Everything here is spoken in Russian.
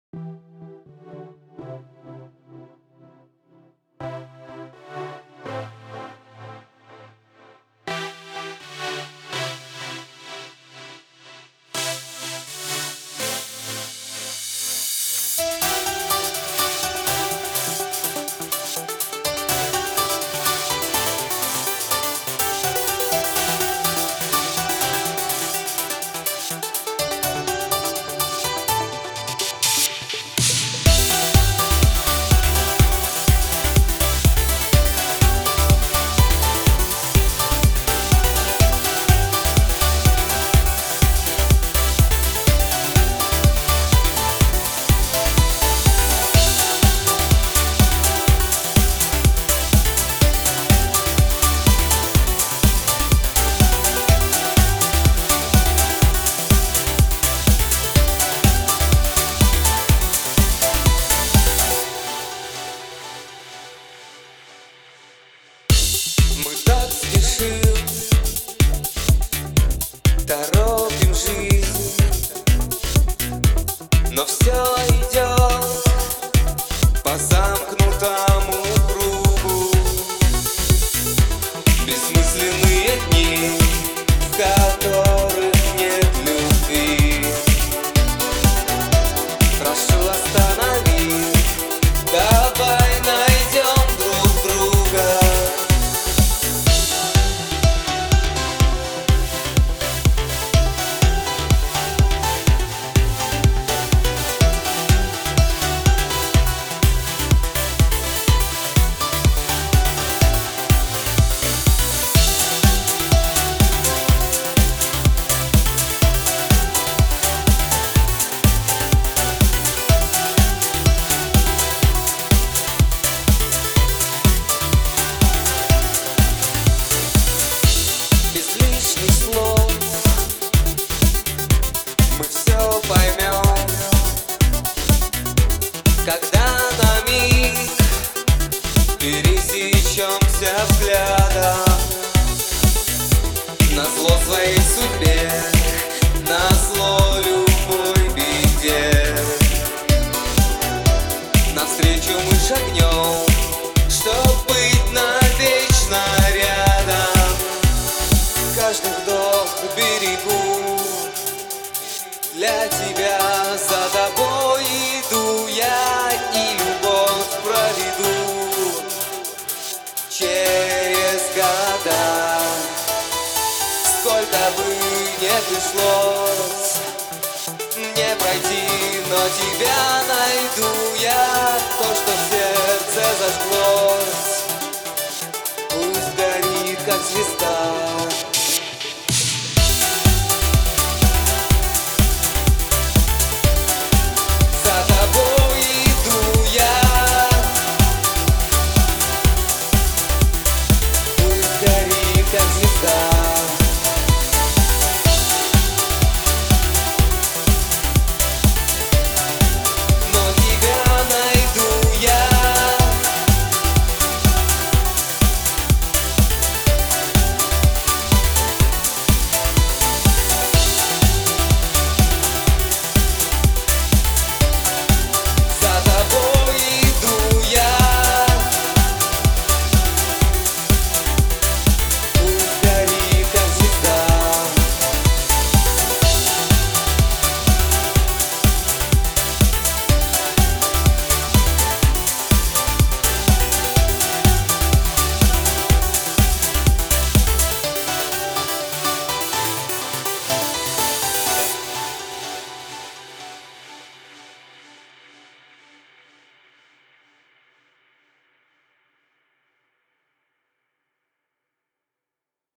Мы так спешим, торопим жизнь, но все идет по замкнутому кругу. Бессмысленные дни, в которых нет любви. Прошу, останови, давай найдем друг друга. Мы все поймем, когда на миг пересечемся взглядом. Назло своей судьбе, назло любой беде, навстречу мы шагнем, чтоб быть навечно рядом. Каждый вдох берегу, для тебя, за тобой иду я, и любовь проведу через года. Сколько бы не пришлось мне пройти, но тебя найду я. То, что в сердце зажглось, пусть горит, как звезда.